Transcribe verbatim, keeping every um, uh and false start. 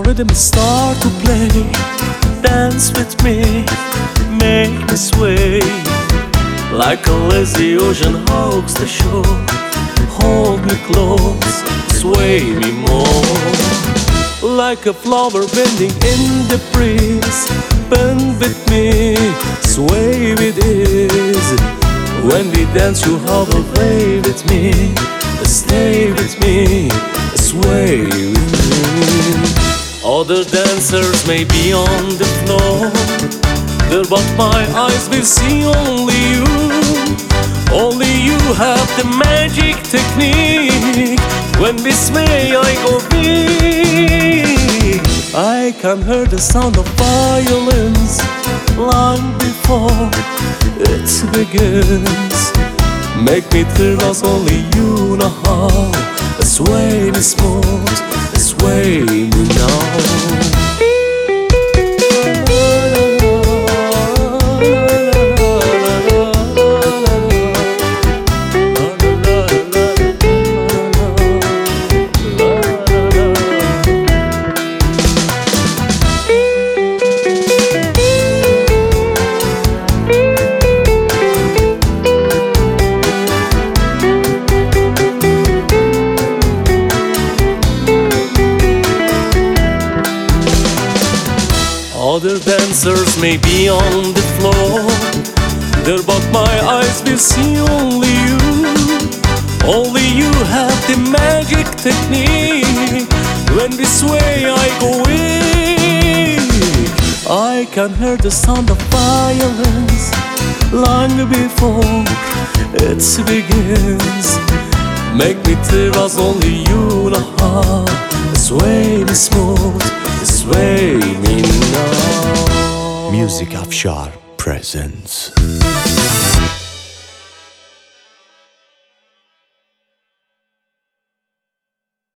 rhythm start to play. Dance with me, make me sway. Like a lazy ocean hugs the shore. Hold me close, sway me more. Like a flower bending in the breeze. Bend with me, sway with ease. When we dance you hover, play with me. Stay with me, sway with me. Other dancers may be on the floor there, but my eyes will see only you. Only you have the magic technique. When we sway I go big. I can hear the sound of violins long before it begins. Make me thrill as only you know how. Sway me smooth, sway me now. Other dancers may be on the floor there, but my eyes will see only you. Only you have the magic technique. When we sway I go weak. I can hear the sound of violins long before it begins. Make me thrill as only you know how. Sway me smooth, sway me now. Music Afshar presents